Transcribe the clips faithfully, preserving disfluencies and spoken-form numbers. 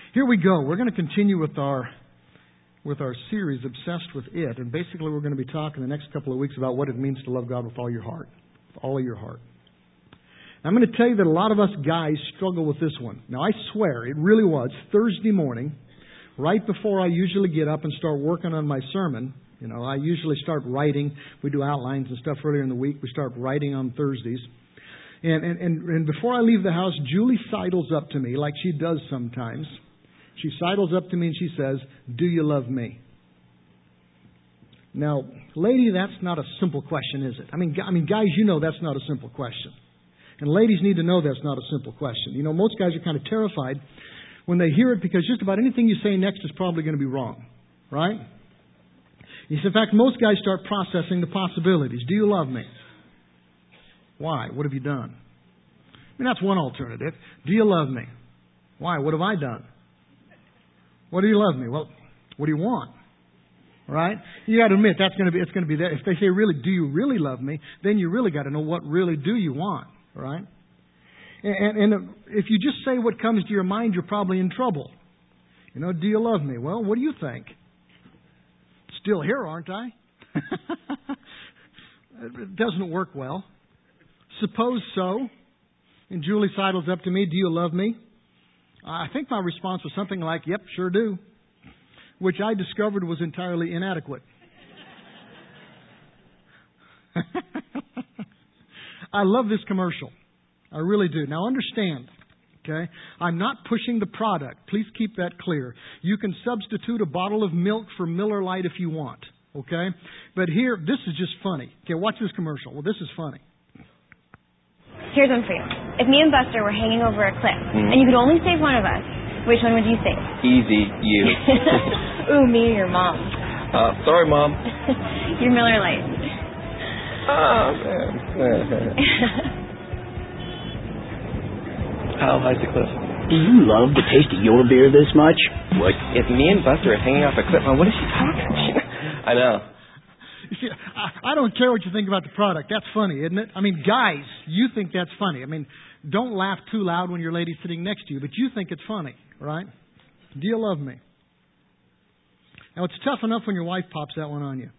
Here we go. We're going to continue with our with our series, Obsessed with It. And basically we're going to be talking the next couple of weeks about what it means to love God with all your heart. With all of your heart. I'm going to tell you that a lot of us guys struggle with this one. Now, I swear, it really was Thursday morning, right before I usually get up and start working on my sermon. You know, I usually start writing. We do outlines and stuff earlier in the week. We start writing on Thursdays. And, and, and, and before I leave the house, Julie sidles up to me, like she does sometimes. She sidles up to me and she says, "Do you love me?" Now, lady, that's not a simple question, is it? I mean, I mean, guys, you know that's not a simple question. And ladies need to know that's not a simple question. You know, most guys are kind of terrified when they hear it because just about anything you say next is probably going to be wrong. Right? In fact, most guys start processing the possibilities. Do you love me? Why? What have you done? I mean, that's one alternative. Do you love me? Why? What have I done? What do you love me? Well, what do you want? Right? You got to admit that's going to be it's going to be there. If they say, "Really, do you really love me?" Then you really got to know what really do you want. Right? And, and if you just say what comes to your mind, you're probably in trouble. You know, do you love me? Well, what do you think? Still here, aren't I? It doesn't work well. Suppose so. And Julie sidles up to me, "Do you love me?" I think my response was something like, "Yep, sure do," which I discovered was entirely inadequate. I love this commercial. I really do. Now understand, okay? I'm not pushing the product. Please keep that clear. You can substitute a bottle of milk for Miller Lite if you want, okay? But here, this is just funny. Okay, watch this commercial. Well, this is funny. Here's one for you. If me and Buster were hanging over a cliff, mm-hmm. and you could only save one of us, which one would you save? Easy, you. Ooh, me or your mom? Uh, sorry, Mom. Your Miller Lite. Oh, man. How high's the cliff? Do you love the taste of your beer this much? What? If me and Buster are hanging off a cliff, what is she talking about? I know. You see, I, I don't care what you think about the product. That's funny, isn't it? I mean, guys, you think that's funny. I mean, don't laugh too loud when your lady's sitting next to you, but you think it's funny, right? Do you love me? Now, it's tough enough when your wife pops that one on you.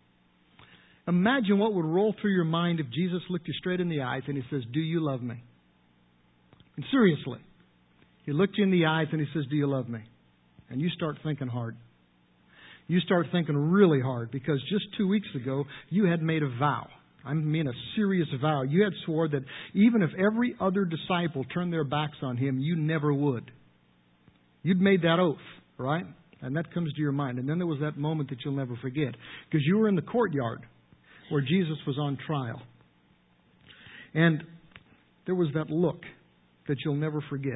Imagine what would roll through your mind if Jesus looked you straight in the eyes and He says, "Do you love me?" And seriously, He looked you in the eyes and He says, "Do you love me?" And you start thinking hard. You start thinking really hard because just two weeks ago, you had made a vow. I mean a serious vow. You had swore that even if every other disciple turned their backs on Him, you never would. You'd made that oath, right? And that comes to your mind. And then there was that moment that you'll never forget because you were in the courtyard where Jesus was on trial. And there was that look that you'll never forget.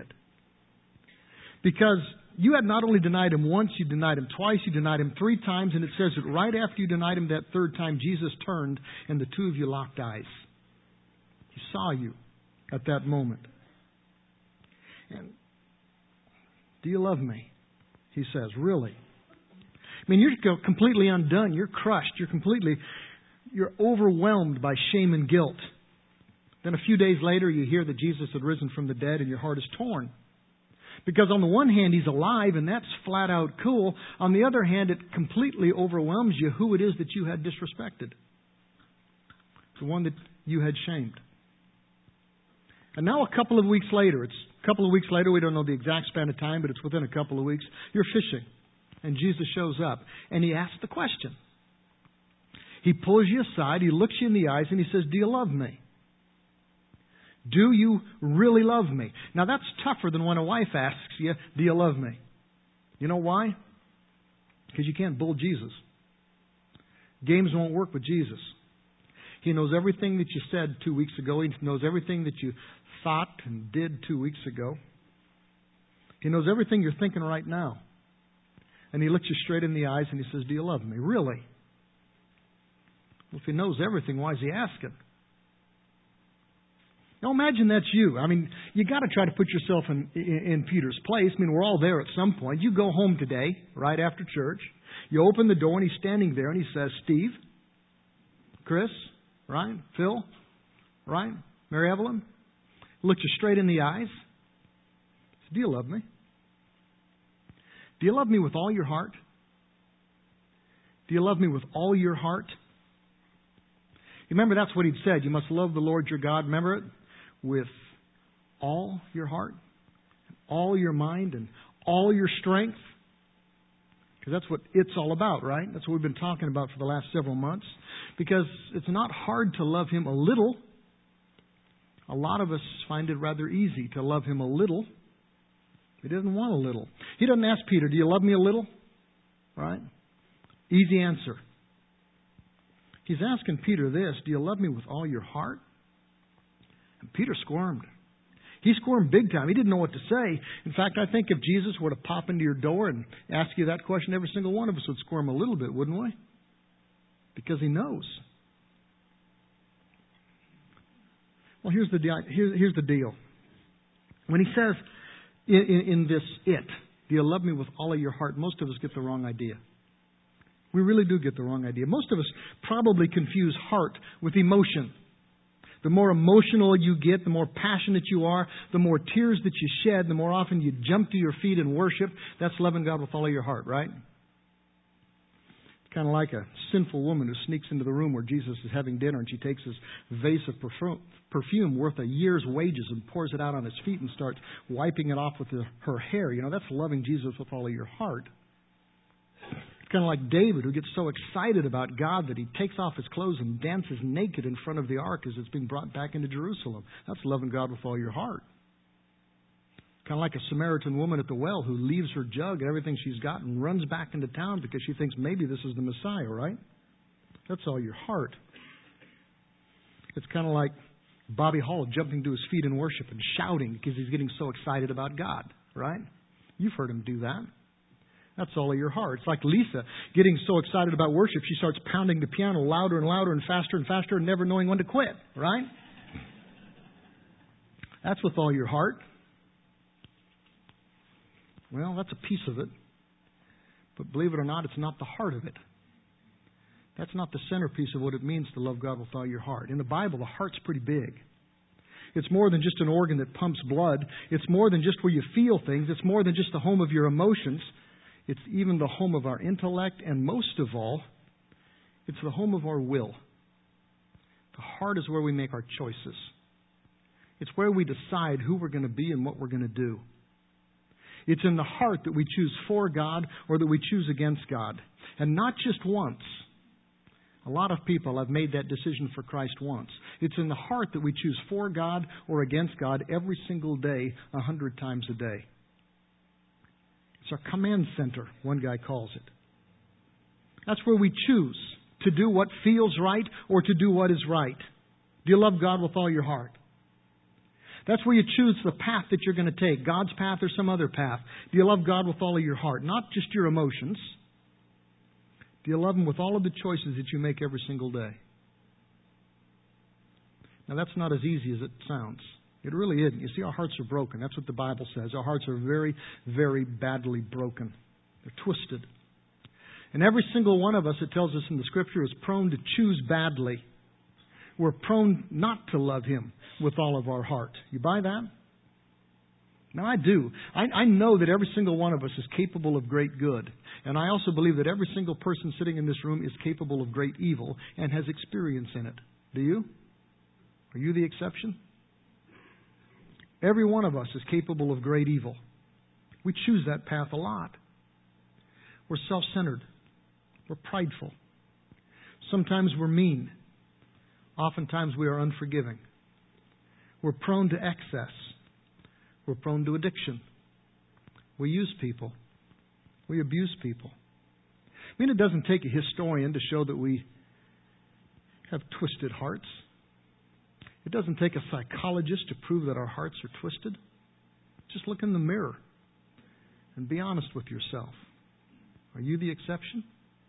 Because you had not only denied Him once, you denied Him twice, you denied Him three times, and it says that right after you denied Him that third time, Jesus turned and the two of you locked eyes. He saw you at that moment. And do you love me? He says, really? I mean, you're completely undone. You're crushed. You're completely, you're overwhelmed by shame and guilt. Then a few days later, you hear that Jesus had risen from the dead and your heart is torn. Because on the one hand, He's alive and that's flat out cool. On the other hand, it completely overwhelms you who it is that you had disrespected. The one that you had shamed. And now a couple of weeks later, it's a couple of weeks later, we don't know the exact span of time, but it's within a couple of weeks, you're fishing. And Jesus shows up and He asks the question. He pulls you aside, He looks you in the eyes and He says, "Do you love me? Do you really love me?" Now that's tougher than when a wife asks you, "Do you love me?" You know why? Because you can't bull Jesus. Games won't work with Jesus. He knows everything that you said two weeks ago. He knows everything that you thought and did two weeks ago. He knows everything you're thinking right now. And He looks you straight in the eyes and He says, "Do you love me?" Really? Well, if He knows everything, why is He asking? Now imagine that's you. I mean, you got to try to put yourself in, in in Peter's place. I mean, we're all there at some point. You go home today, right after church. You open the door and He's standing there and He says, "Steve, Chris, right? Phil, right? Mary Evelyn," looks you straight in the eyes. Says, "Do you love me?" Do you love me with all your heart? Do you love me with all your heart? You remember that's what He'd said. You must love the Lord your God. Remember it? With all your heart, all your mind, and all your strength. Because that's what it's all about, right? That's what we've been talking about for the last several months. Because it's not hard to love Him a little. A lot of us find it rather easy to love Him a little. He doesn't want a little. He doesn't ask Peter, do you love me a little? Right? Easy answer. He's asking Peter this, do you love me with all your heart? And Peter squirmed. He squirmed big time. He didn't know what to say. In fact, I think if Jesus were to pop into your door and ask you that question, every single one of us would squirm a little bit, wouldn't we? Because He knows. Well, here's the, here, here's the deal. When He says in, in, in this it, do you love me with all of your heart, most of us get the wrong idea. We really do get the wrong idea. Most of us probably confuse heart with emotion. The more emotional you get, the more passionate you are, the more tears that you shed, the more often you jump to your feet and worship. That's loving God with all of your heart, right? It's kind of like a sinful woman who sneaks into the room where Jesus is having dinner and she takes this vase of perfume worth a year's wages and pours it out on His feet and starts wiping it off with her hair. You know, that's loving Jesus with all of your heart. It's kind of like David, who gets so excited about God that he takes off his clothes and dances naked in front of the ark as it's being brought back into Jerusalem. That's loving God with all your heart. Kind of like a Samaritan woman at the well who leaves her jug and everything she's got and runs back into town because she thinks maybe this is the Messiah, right? That's all your heart. It's kind of like Bobby Hall jumping to his feet in worship and shouting because he's getting so excited about God, right? You've heard him do that. That's all of your heart. It's like Lisa getting so excited about worship, she starts pounding the piano louder and louder and faster and faster and never knowing when to quit, right? That's with all your heart. Well, that's a piece of it. But believe it or not, it's not the heart of it. That's not the centerpiece of what it means to love God with all your heart. In the Bible, the heart's pretty big. It's more than just an organ that pumps blood. It's more than just where you feel things. It's more than just the home of your emotions. It's even the home of our intellect, and most of all, it's the home of our will. The heart is where we make our choices. It's where we decide who we're going to be and what we're going to do. It's in the heart that we choose for God or that we choose against God. And not just once. A lot of people have made that decision for Christ once. It's in the heart that we choose for God or against God every single day, a hundred times a day. It's our command center, one guy calls it. That's where we choose to do what feels right or to do what is right. Do you love God with all your heart? That's where you choose the path that you're going to take, God's path or some other path. Do you love God with all of your heart? Not just your emotions. Do you love Him with all of the choices that you make every single day? Now, that's not as easy as it sounds. It really isn't. You see, our hearts are broken. That's what the Bible says. Our hearts are very, very badly broken. They're twisted. And every single one of us, it tells us in the Scripture, is prone to choose badly. We're prone not to love Him with all of our heart. You buy that? Now, I do. I, I know that every single one of us is capable of great good. And I also believe that every single person sitting in this room is capable of great evil and has experience in it. Do you? Are you the exception? Every one of us is capable of great evil. We choose that path a lot. We're self-centered. We're prideful. Sometimes we're mean. Oftentimes we are unforgiving. We're prone to excess. We're prone to addiction. We use people. We abuse people. I mean, it doesn't take a historian to show that we have twisted hearts. It doesn't take a psychologist to prove that our hearts are twisted. Just look in the mirror and be honest with yourself. Are you the exception?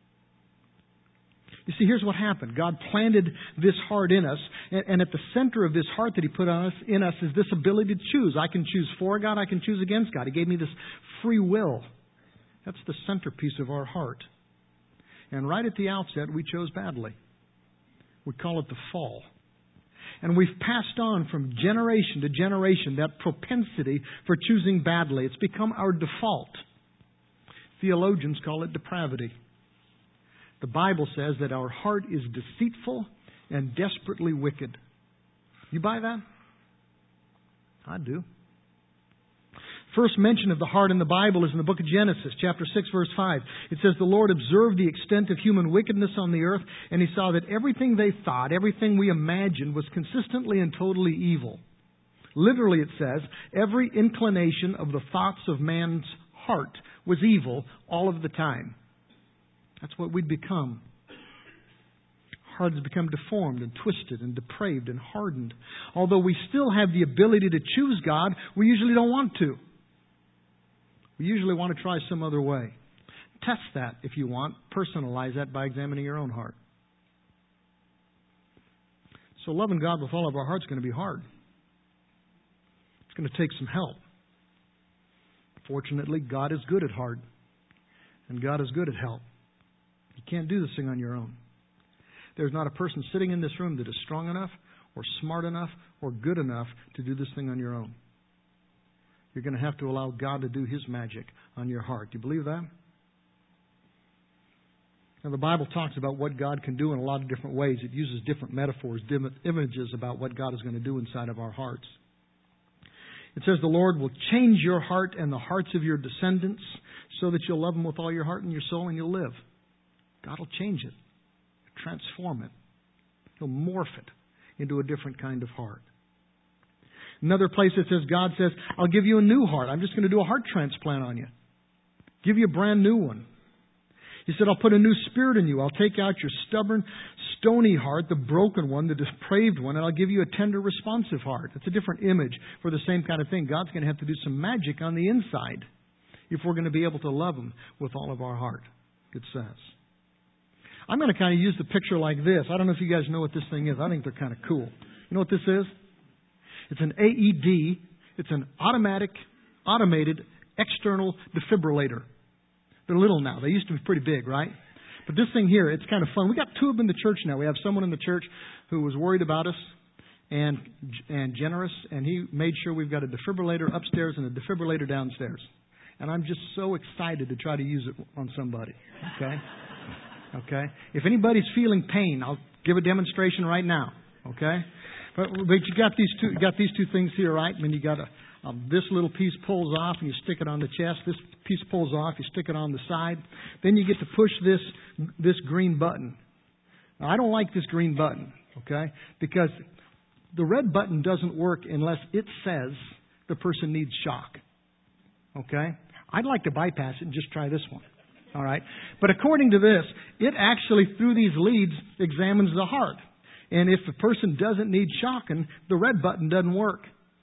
You see, here's what happened. God planted this heart in us, and at the center of this heart that He put on us, in us is this ability to choose. I can choose for God, I can choose against God. He gave me this free will. That's the centerpiece of our heart. And right at the outset, we chose badly. We call it the fall. And we've passed on from generation to generation that propensity for choosing badly. It's become our default. Theologians call it depravity. The Bible says that our heart is deceitful and desperately wicked. You buy that? I do. First mention of the heart in the Bible is in the book of Genesis, chapter six, verse five. It says, the Lord observed the extent of human wickedness on the earth, and He saw that everything they thought, everything we imagined, was consistently and totally evil. Literally, it says, every inclination of the thoughts of man's heart was evil all of the time. That's what we'd become. Heart has become deformed and twisted and depraved and hardened. Although we still have the ability to choose God, we usually don't want to. We usually want to try some other way. Test that if you want. Personalize that by examining your own heart. So loving God with all of our heart is going to be hard. It's going to take some help. Fortunately, God is good at hard. And God is good at help. You can't do this thing on your own. There's not a person sitting in this room that is strong enough or smart enough or good enough to do this thing on your own. You're going to have to allow God to do His magic on your heart. Do you believe that? Now, the Bible talks about what God can do in a lot of different ways. It uses different metaphors, different images about what God is going to do inside of our hearts. It says the Lord will change your heart and the hearts of your descendants so that you'll love Him with all your heart and your soul and you'll live. God will change it, transform it. He'll morph it into a different kind of heart. Another place it says, God says, I'll give you a new heart. I'm just going to do a heart transplant on you. Give you a brand new one. He said, I'll put a new spirit in you. I'll take out your stubborn, stony heart, the broken one, the depraved one, and I'll give you a tender, responsive heart. It's a different image for the same kind of thing. God's going to have to do some magic on the inside if we're going to be able to love Him with all of our heart, it says. I'm going to kind of use the picture like this. I don't know if you guys know what this thing is. I think they're kind of cool. You know what this is? It's an A E D. It's an automatic, automated, external defibrillator. They're little now. They used to be pretty big, right? But this thing here, it's kind of fun. We got two of them in the church now. We have someone in the church who was worried about us and and generous, and he made sure we've got a defibrillator upstairs and a defibrillator downstairs. And I'm just so excited to try to use it on somebody. Okay? Okay? If anybody's feeling pain, I'll give a demonstration right now. Okay? But, but you got these two, you got these two things here, right? I mean, you got a, um, this little piece pulls off and you stick it on the chest. This piece pulls off, you stick it on the side. Then you get to push this this green button. Now, I don't like this green button, okay? Because the red button doesn't work unless it says the person needs shock. Okay? I'd like to bypass it and just try this one. All right? But according to this, it actually, through these leads, examines the heart. And if the person doesn't need shocking, the red button doesn't work.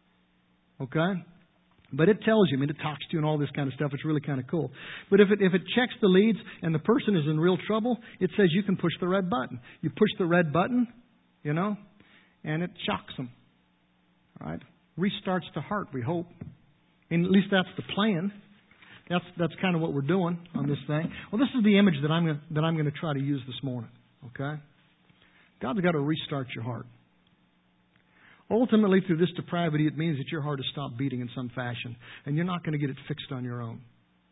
Okay? But it tells you, I mean, it talks to you and all this kind of stuff. It's really kind of cool. But if it if it checks the leads and the person is in real trouble, it says you can push the red button. You push the red button, you know, and it shocks them. All right? Restarts the heart, we hope. And at least that's the plan. That's that's kind of what we're doing on this thing. Well, this is the image that I'm gonna, that I'm going to try to use this morning. Okay? God's got to restart your heart. Ultimately, through this depravity, it means that your heart has stopped beating in some fashion, and you're not going to get it fixed on your own.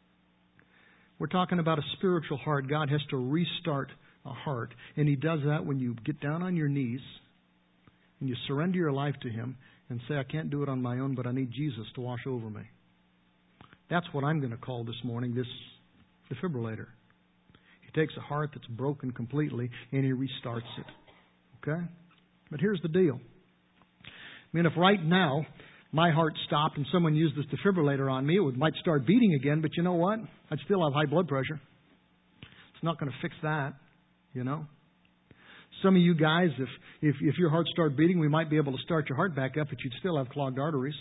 We're talking about a spiritual heart. God has to restart a heart, and He does that when you get down on your knees and you surrender your life to Him and say, I can't do it on my own, but I need Jesus to wash over me. That's what I'm going to call this morning this defibrillator. He takes a heart that's broken completely and He restarts it. Okay? But here's the deal. I mean, if right now my heart stopped and someone used this defibrillator on me, it would, might start beating again, but you know what? I'd still have high blood pressure. It's not going to fix that, you know. Some of you guys, if, if, if your heart started beating, we might be able to start your heart back up, but you'd still have clogged arteries.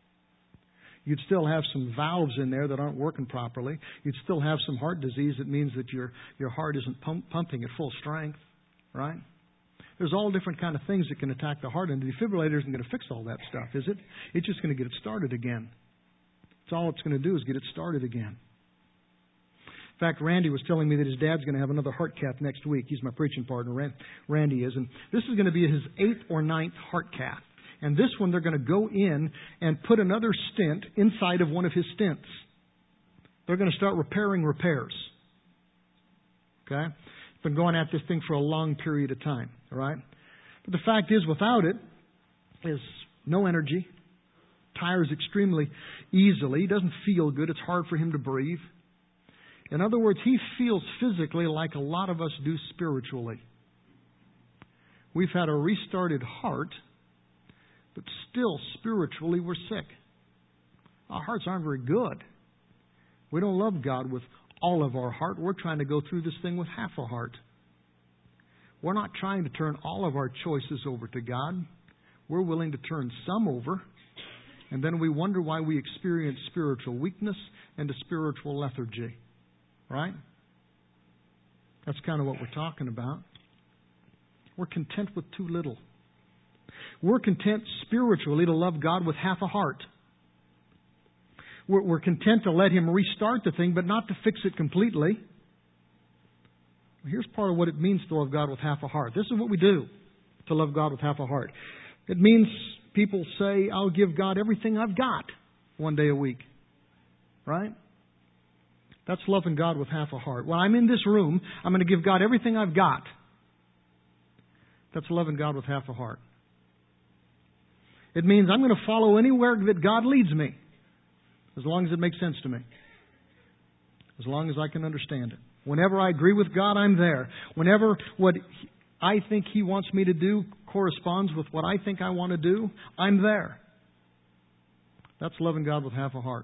You'd still have some valves in there that aren't working properly. You'd still have some heart disease that means that your, your heart isn't pump, pumping at full strength, right? There's all different kind of things that can attack the heart, and the defibrillator isn't going to fix all that stuff, is it? It's just going to get it started again. That's all it's going to do is get it started again. In fact, Randy was telling me that his dad's going to have another heart cath next week. He's my preaching partner, Randy is, and this is going to be his eighth or ninth heart cath. And this one, they're going to go in and put another stent inside of one of his stents. They're going to start repairing repairs. Okay? Been going at this thing for a long period of time. All right? But the fact is, without it, is no energy. Tires extremely easily. He doesn't feel good. It's hard for him to breathe. In other words, he feels physically like a lot of us do spiritually. We've had a restarted heart, but still spiritually we're sick. Our hearts aren't very good. We don't love God with all of our heart. We're trying to go through this thing with half a heart. We're not trying to turn all of our choices over to God. We're willing to turn some over, and then we wonder why we experience spiritual weakness and a spiritual lethargy. Right? That's kind of what we're talking about. We're content with too little. We're content spiritually to love God with half a heart. We're, we're content to let Him restart the thing, but not to fix it completely. Here's part of what it means to love God with half a heart. This is what we do to love God with half a heart. It means people say, I'll give God everything I've got one day a week. Right? That's loving God with half a heart. When I'm in this room, I'm going to give God everything I've got. That's loving God with half a heart. It means I'm going to follow anywhere that God leads me, as long as it makes sense to me. As long as I can understand it. Whenever I agree with God, I'm there. Whenever what I think He wants me to do corresponds with what I think I want to do, I'm there. That's loving God with half a heart.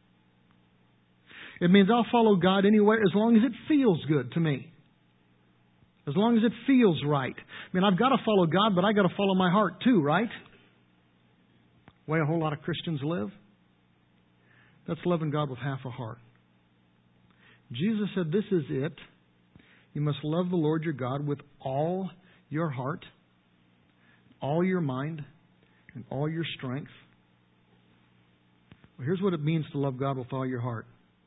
It means I'll follow God anywhere as long as it feels good to me. As long as it feels right. I mean, I've got to follow God, but I've got to follow my heart too, right? The way a whole lot of Christians live. That's loving God with half a heart. Jesus said, this is it. You must love the Lord your God with all your heart, all your mind, and all your strength. Well, here's what it means to love God with all your heart.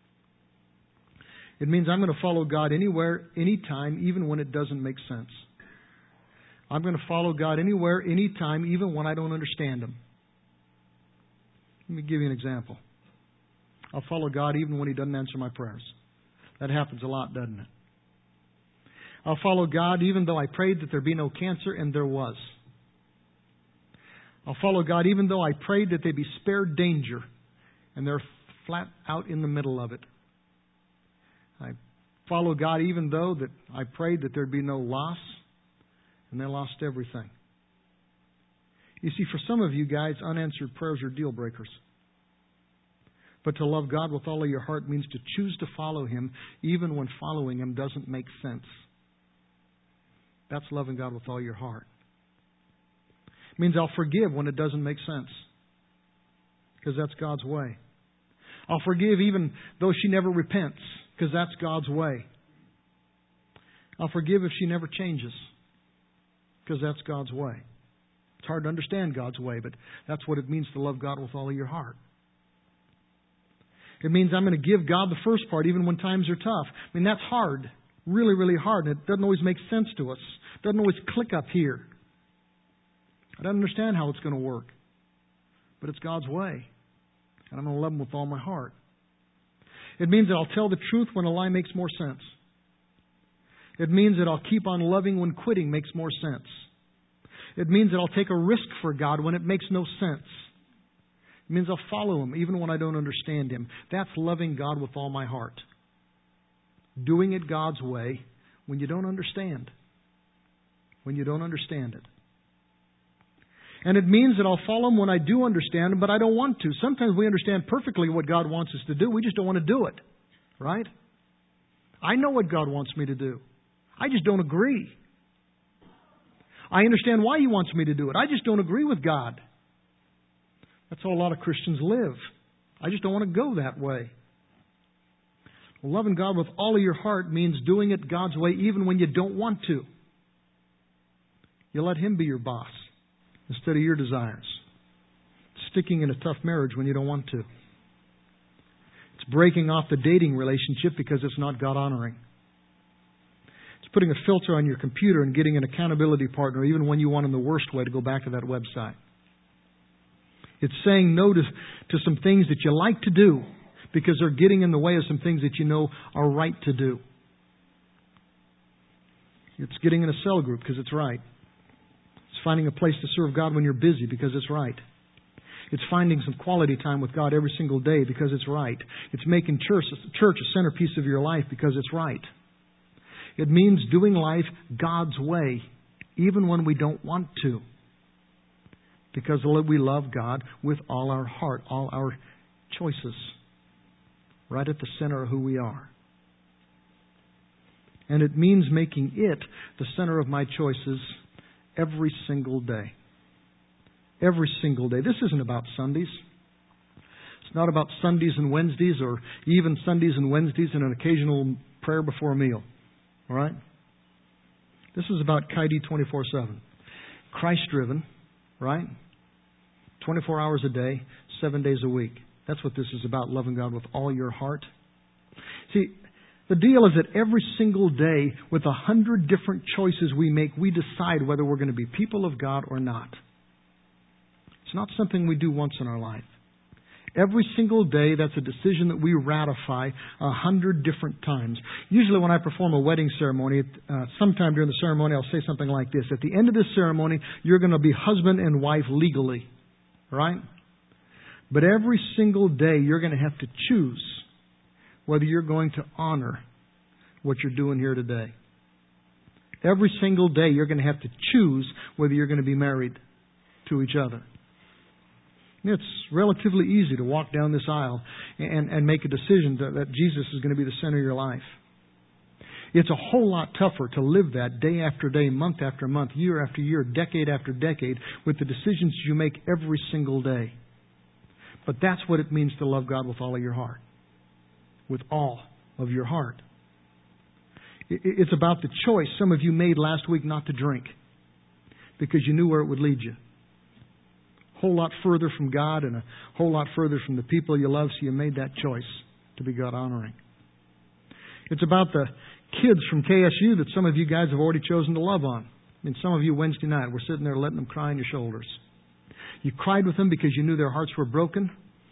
It means I'm going to follow God anywhere, anytime, even when it doesn't make sense. I'm going to follow God anywhere, anytime, even when I don't understand Him. Let me give you an example. I'll follow God even when He doesn't answer my prayers. That happens a lot, doesn't it? I'll follow God even though I prayed that there be no cancer, and there was. I'll follow God even though I prayed that they be spared danger, and they're flat out in the middle of it. I follow God even though that I prayed that there'd be no loss, and they lost everything. You see, for some of you guys, unanswered prayers are deal breakers. But to love God with all of your heart means to choose to follow Him even when following Him doesn't make sense. That's loving God with all your heart. It means I'll forgive when it doesn't make sense, because that's God's way. I'll forgive even though she never repents, because that's God's way. I'll forgive if she never changes, because that's God's way. It's hard to understand God's way, but that's what it means to love God with all of your heart. It means I'm going to give God the first part even when times are tough. I mean, that's hard. Really, really hard. And it doesn't always make sense to us. It doesn't always click up here. I don't understand how it's going to work. But it's God's way. And I'm going to love Him with all my heart. It means that I'll tell the truth when a lie makes more sense. It means that I'll keep on loving when quitting makes more sense. It means that I'll take a risk for God when it makes no sense. It means I'll follow Him even when I don't understand Him. That's loving God with all my heart. Doing it God's way when you don't understand. When you don't understand it. And it means that I'll follow Him when I do understand Him, but I don't want to. Sometimes we understand perfectly what God wants us to do. We just don't want to do it. Right? I know what God wants me to do. I just don't agree. I understand why He wants me to do it. I just don't agree with God. That's how a lot of Christians live. I just don't want to go that way. Well, loving God with all of your heart means doing it God's way even when you don't want to. You let Him be your boss instead of your desires. Sticking in a tough marriage when you don't want to. It's breaking off the dating relationship because it's not God-honoring. It's putting a filter on your computer and getting an accountability partner even when you want in the worst way to go back to that website. It's saying no to, to some things that you like to do because they're getting in the way of some things that you know are right to do. It's getting in a cell group because it's right. It's finding a place to serve God when you're busy because it's right. It's finding some quality time with God every single day because it's right. It's making church, church a centerpiece of your life because it's right. It means doing life God's way, even when we don't want to. Because we love God with all our heart, all our choices. Right at the center of who we are. And it means making it the center of my choices every single day. Every single day. This isn't about Sundays. It's not about Sundays and Wednesdays, or even Sundays and Wednesdays and an occasional prayer before a meal. All right? This is about K I D twenty-four seven. Christ-driven, right? twenty-four hours a day, seven days a week. That's what this is about, loving God with all your heart. See, the deal is that every single day, with a hundred different choices we make, we decide whether we're going to be people of God or not. It's not something we do once in our life. Every single day, that's a decision that we ratify a hundred different times. Usually when I perform a wedding ceremony, uh, sometime during the ceremony, I'll say something like this. At the end of this ceremony, you're going to be husband and wife legally. Right? But every single day, you're going to have to choose whether you're going to honor what you're doing here today. Every single day, you're going to have to choose whether you're going to be married to each other. It's relatively easy to walk down this aisle and, and make a decision that, that Jesus is going to be the center of your life. It's a whole lot tougher to live that day after day, month after month, year after year, decade after decade, with the decisions you make every single day. But that's what it means to love God with all of your heart. With all of your heart. It's about the choice some of you made last week not to drink because you knew where it would lead you. A whole lot further from God and a whole lot further from the people you love, so you made that choice to be God honoring. It's about the kids from K S U that some of you guys have already chosen to love on. I mean, some of you Wednesday night were sitting there letting them cry on your shoulders. You cried with them because you knew their hearts were broken.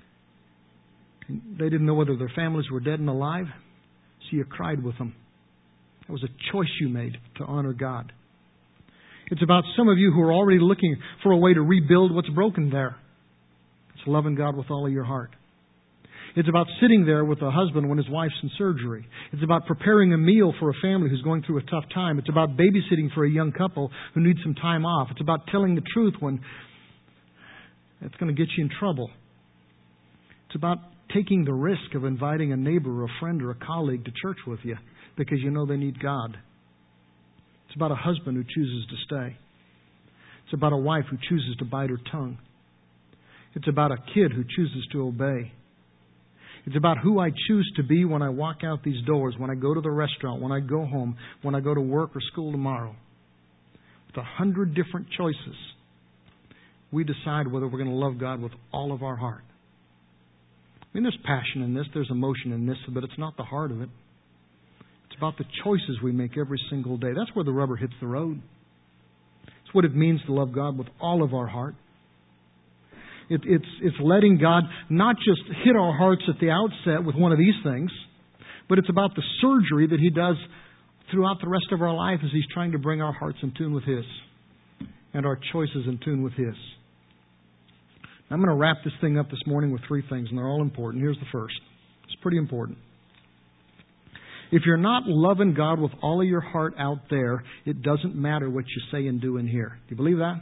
They didn't know whether their families were dead and alive, so you cried with them. That was a choice you made to honor God. It's about some of you who are already looking for a way to rebuild what's broken there. It's loving God with all of your heart. It's about sitting there with a husband when his wife's in surgery. It's about preparing a meal for a family who's going through a tough time. It's about babysitting for a young couple who needs some time off. It's about telling the truth when it's going to get you in trouble. It's about taking the risk of inviting a neighbor or a friend or a colleague to church with you because you know they need God. It's about a husband who chooses to stay. It's about a wife who chooses to bite her tongue. It's about a kid who chooses to obey. It's about who I choose to be when I walk out these doors, when I go to the restaurant, when I go home, when I go to work or school tomorrow. With a hundred different choices, we decide whether we're going to love God with all of our heart. I mean, there's passion in this, there's emotion in this, but it's not the heart of it. It's about the choices we make every single day. That's where the rubber hits the road. It's what it means to love God with all of our heart. It, it's, it's letting God not just hit our hearts at the outset with one of these things, but it's about the surgery that He does throughout the rest of our life as He's trying to bring our hearts in tune with His and our choices in tune with His. I'm going to wrap this thing up this morning with three things, and they're all important. Here's the first. It's pretty important. If you're not loving God with all of your heart out there, it doesn't matter what you say and do in here. Do you believe that?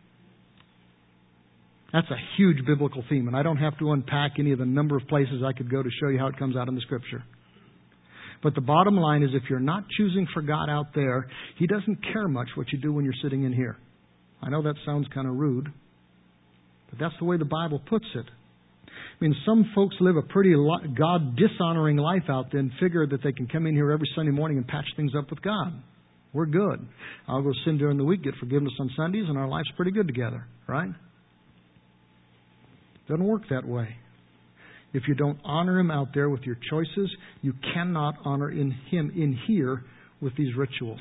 That's a huge biblical theme, and I don't have to unpack any of the number of places I could go to show you how it comes out in the Scripture. But the bottom line is if you're not choosing for God out there, He doesn't care much what you do when you're sitting in here. I know that sounds kind of rude, but that's the way the Bible puts it. I mean, some folks live a pretty God-dishonoring life out there and figure that they can come in here every Sunday morning and patch things up with God. We're good. I'll go sin during the week, get forgiveness on Sundays, and our life's pretty good together, right? Doesn't work that way. If you don't honor Him out there with your choices, you cannot honor in Him in here with these rituals.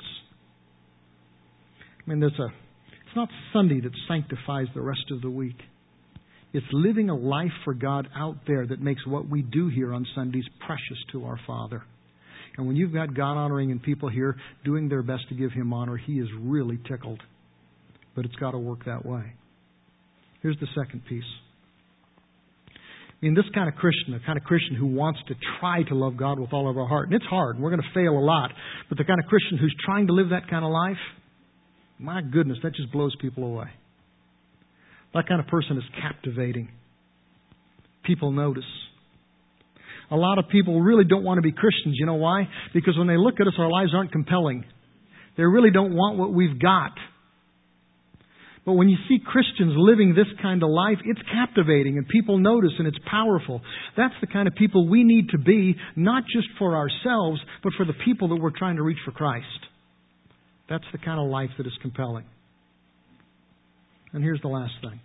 I mean, there's a. It's not Sunday that sanctifies the rest of the week. It's living a life for God out there that makes what we do here on Sundays precious to our Father. And when you've got God-honoring and people here doing their best to give Him honor, He is really tickled. But it's got to work that way. Here's the second piece. I mean, this kind of Christian, the kind of Christian who wants to try to love God with all of our heart, and it's hard, and we're going to fail a lot, but the kind of Christian who's trying to live that kind of life, my goodness, that just blows people away. That kind of person is captivating. People notice. A lot of people really don't want to be Christians. You know why? Because when they look at us, our lives aren't compelling. They really don't want what we've got. But when you see Christians living this kind of life, it's captivating and people notice and it's powerful. That's the kind of people we need to be, not just for ourselves, but for the people that we're trying to reach for Christ. That's the kind of life that is compelling. And here's the last thing.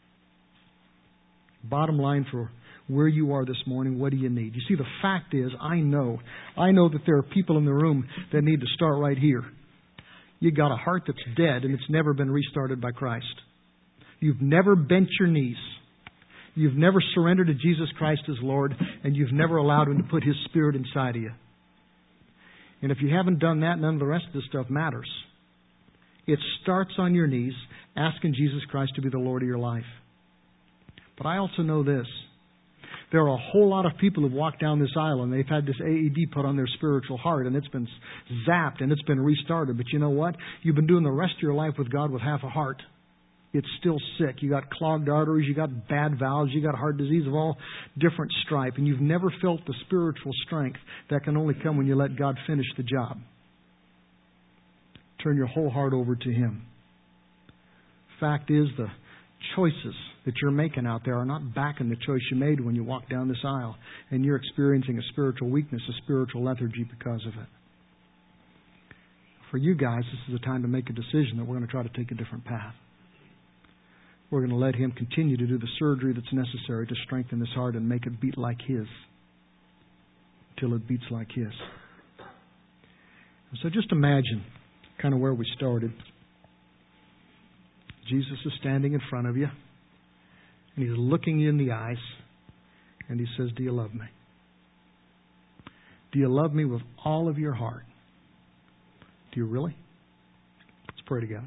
Bottom line for where you are this morning, what do you need? You see, the fact is, I know, I know that there are people in the room that need to start right here. You've got a heart that's dead and it's never been restarted by Christ. You've never bent your knees. You've never surrendered to Jesus Christ as Lord, and you've never allowed Him to put His Spirit inside of you. And if you haven't done that, none of the rest of this stuff matters. It starts on your knees, asking Jesus Christ to be the Lord of your life. But I also know this. There are a whole lot of people who've walked down this aisle and they've had this A E D put on their spiritual heart and it's been zapped and it's been restarted. But you know what? You've been doing the rest of your life with God with half a heart. It's still sick. You got clogged arteries, you got bad valves, you got heart disease of all different stripe, and you've never felt the spiritual strength that can only come when you let God finish the job. Turn your whole heart over to Him. Fact is, the choices that you're making out there are not backing the choice you made when you walked down this aisle, and you're experiencing a spiritual weakness, a spiritual lethargy because of it. For you guys, this is a time to make a decision that we're going to try to take a different path. We're going to let Him continue to do the surgery that's necessary to strengthen this heart and make it beat like His, till it beats like His. So just imagine kind of where we started. Jesus is standing in front of you, and He's looking you in the eyes, and He says, do you love me? Do you love me with all of your heart? Do you really? Let's pray together.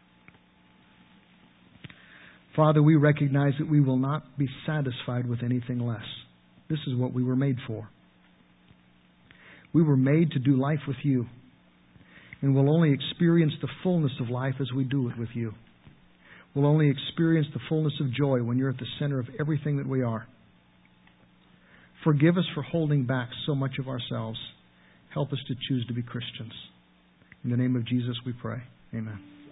Father, we recognize that we will not be satisfied with anything less. This is what we were made for. We were made to do life with You, and we'll only experience the fullness of life as we do it with You. We'll only experience the fullness of joy when You're at the center of everything that we are. Forgive us for holding back so much of ourselves. Help us to choose to be Christians. In the name of Jesus we pray. Amen.